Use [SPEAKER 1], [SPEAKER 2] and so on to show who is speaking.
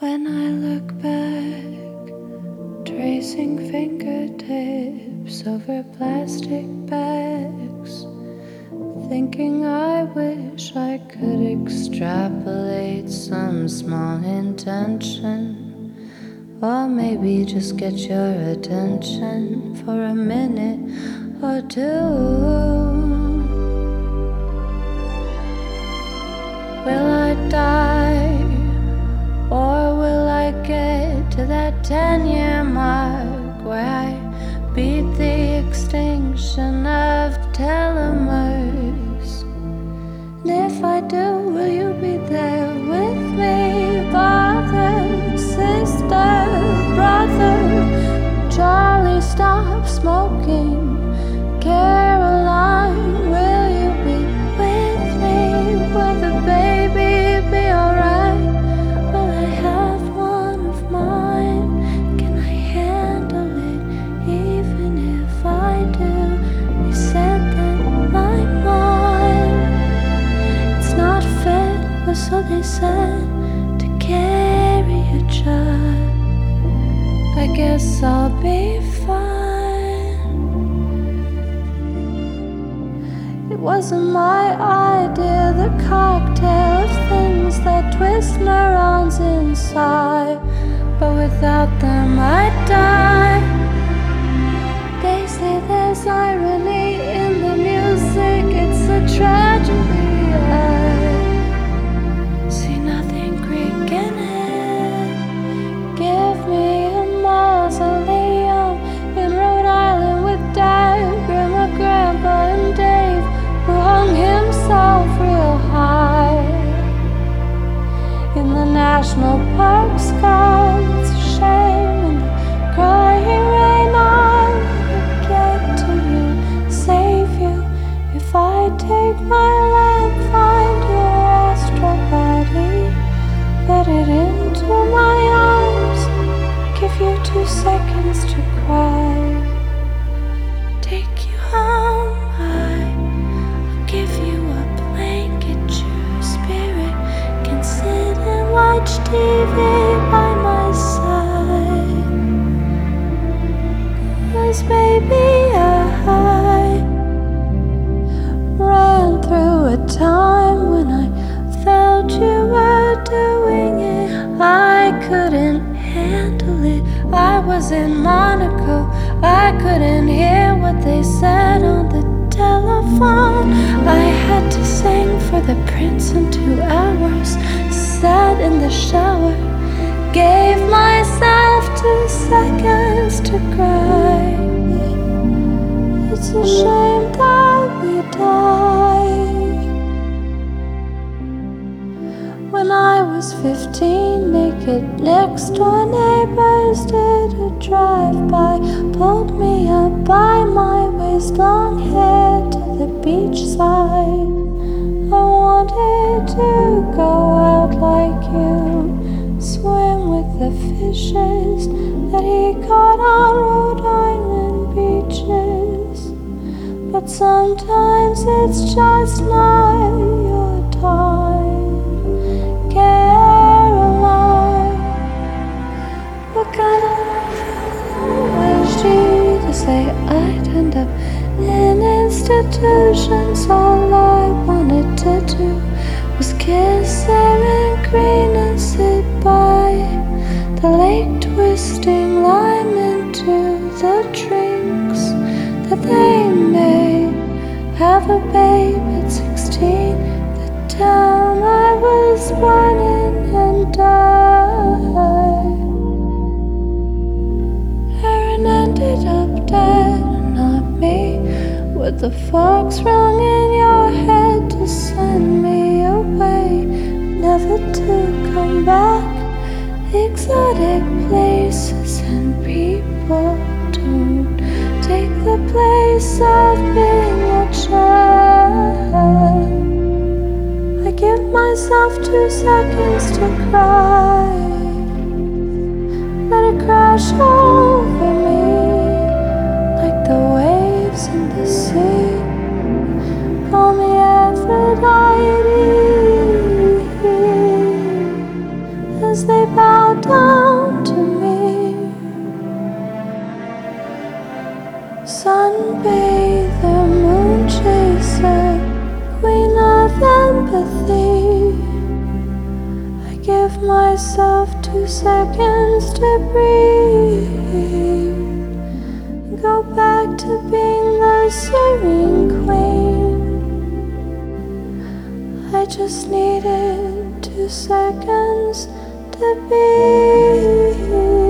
[SPEAKER 1] When I look back, tracing fingertips over plastic bags, thinking I wish I could extrapolate some small intention, or maybe just get your attention for a minute or two. Will I die, or will I get to that 10-year mark where I beat the extinction of telomeres? And if I do, will you be there with me? Father, sister, brother, Charlie, stop smoking. Caroline, will you be with me? Will the baby be alright? Will I have one of mine? Can I handle it even if I do? They said that my mind, it's not fit, or so they said, to carry a child. I guess I'll be fine. It wasn't my idea, the cocktail of things that twist neurons inside, but without them I'd die. They say there's irony in the music, it's a tragedy. I see nothing Greek in it. Give me a mausoleum in Rhode Island with Dad, Grandma, Grandpa, and Dave, who hung himself real high in the national park sky. It's a shame in the crying rain I'll get to you, save you. If I take my lamp, find your astral body, put it into my arms, give you 2 seconds to cry, take you home. I'll give you a blanket, your spirit can sit and watch TV by my side. 'Cause baby, I ran through a time when I felt you were doing it. I couldn't handle it. I was in Monaco, I couldn't hear what they said on the telephone. I had to sing for the prince in 2 hours, sat in the shower, gave myself 2 seconds to cry. It's a shame that we died. When I was 15, naked next door neighbors did a drive-by, pulled me up by my waist, long hair to the beachside. I wanted to go out like you, swim with the fishes that he caught on Rhode Island beaches. But sometimes it's just not your time, Caroline. What kind of was she to say I'd end up in institutions? All I wanted to do was kiss Erin Green and sit by the lake, twisting lime into the drinks that they made. Have a babe at 16, the town I was born in, and died. Erin ended up dead, not me. With the fox rung in your head to send me away, never to come back. Exotic places and people don't take the place of being a child. I give myself 2 seconds to cry, let it crash over me like the waves in the sea. Call me Aphrodite. as they bow down to me. Sunbather, moon chaser, queen of empathy. I give myself 2 seconds to breathe, go back to being the serene queen. I just needed 2 seconds to be.